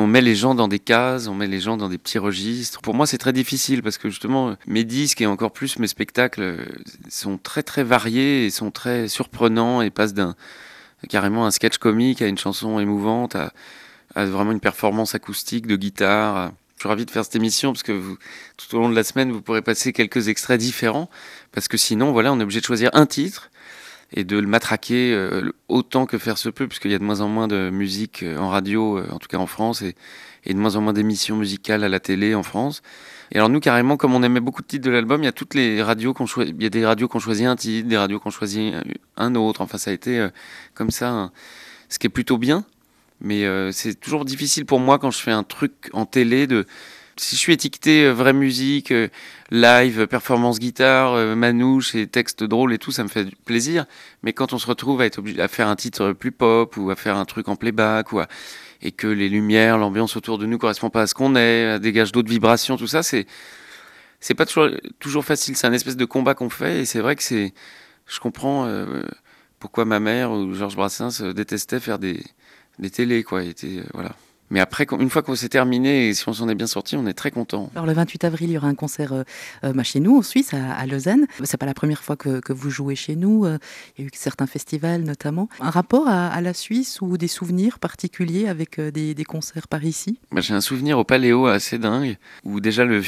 on met les gens dans des cases, on met les gens dans des petits registres. Pour moi, c'est très difficile parce que justement, mes disques et encore plus mes spectacles sont très très variés et sont très surprenants et passent d'un carrément un sketch comique à une chanson émouvante à vraiment une performance acoustique de guitare. Je suis ravi de faire cette émission parce que tout au long de la semaine, vous pourrez passer quelques extraits différents parce que sinon, voilà, on est obligé de choisir un titre et de le matraquer autant que faire se peut, puisqu'il y a de moins en moins de musique en radio, en tout cas en France, et de moins en moins d'émissions musicales à la télé en France. Et alors nous, carrément, comme on aimait beaucoup de titres de l'album, il y a toutes les radios il y a des radios qui ont choisi un titre, des radios qui ont choisi un autre. Enfin, ça a été comme ça, ce qui est plutôt bien. Mais c'est toujours difficile pour moi quand je fais un truc en télé si je suis étiqueté vraie musique, live, performance guitare, manouche et texte drôle et tout, ça me fait plaisir. Mais quand on se retrouve à être obligé à faire un titre plus pop ou à faire un truc en playback et que les lumières, l'ambiance autour de nous correspond pas à ce qu'on est, dégage d'autres vibrations, tout ça, c'est pas toujours facile. C'est un espèce de combat qu'on fait et c'est vrai que je comprends pourquoi ma mère ou Georges Brassens détestaient faire des télés, quoi. Voilà. Mais après, une fois qu'on s'est terminé et si on s'en est bien sorti, on est très content. Alors le 28 avril, il y aura un concert chez nous, en Suisse, à Lausanne. C'est pas la première fois que vous jouez chez nous. Il y a eu certains festivals notamment. Un rapport à la Suisse ou des souvenirs particuliers avec des concerts par ici? J'ai un souvenir au Paléo assez dingue, où déjà le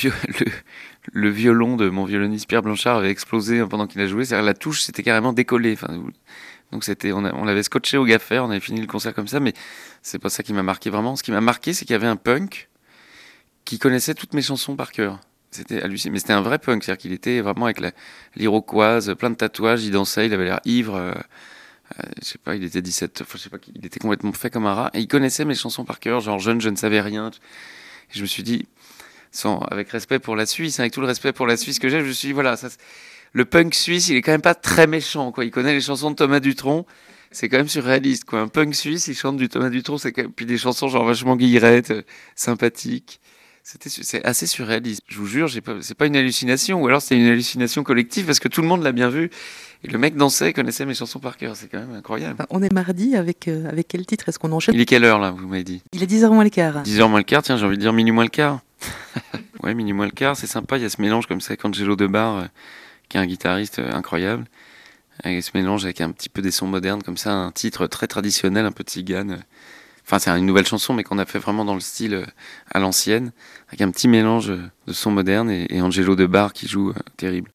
violon de mon violoniste Pierre Blanchard avait explosé pendant qu'il a joué. C'est-à-dire la touche s'était carrément décollée. Enfin, donc on l'avait scotché au gaffer, on avait fini le concert comme ça, mais c'est pas ça qui m'a marqué vraiment. Ce qui m'a marqué, c'est qu'il y avait un punk qui connaissait toutes mes chansons par cœur. C'était hallucinant, mais c'était un vrai punk, c'est-à-dire qu'il était vraiment avec l'iroquoise, plein de tatouages, il dansait, il avait l'air ivre, je sais pas, il était 17, je sais pas, il était complètement fait comme un rat, et il connaissait mes chansons par cœur, genre jeune, je ne savais rien. Et je me suis dit, avec respect pour la Suisse, avec tout le respect pour la Suisse que j'ai, je me suis dit, voilà, le punk suisse, il est quand même pas très méchant, quoi. Il connaît les chansons de Thomas Dutronc. C'est quand même surréaliste, quoi. Un punk suisse, il chante du Thomas Dutronc, puis des chansons genre vachement guillerettes, sympathiques. C'est assez surréaliste. Je vous jure, c'est pas une hallucination, ou alors c'est une hallucination collective parce que tout le monde l'a bien vu. Et le mec dansait, connaissait mes chansons par cœur. C'est quand même incroyable. On est mardi, avec quel titre est-ce qu'on enchaîne? Il est quelle heure là, vous m'avez dit? Il est 10h moins le quart. 10h moins le quart, tiens, j'ai envie de dire minuit moins le quart. Ouais, minuit moins le quart, c'est sympa, il y a ce mélange comme ça avec Angelo Debar, qui est un guitariste incroyable. Avec ce mélange avec un petit peu des sons modernes, comme ça, un titre très traditionnel, un peu de cigane. Enfin, c'est une nouvelle chanson, mais qu'on a fait vraiment dans le style à l'ancienne, avec un petit mélange de sons modernes et Angelo Debar qui joue terrible.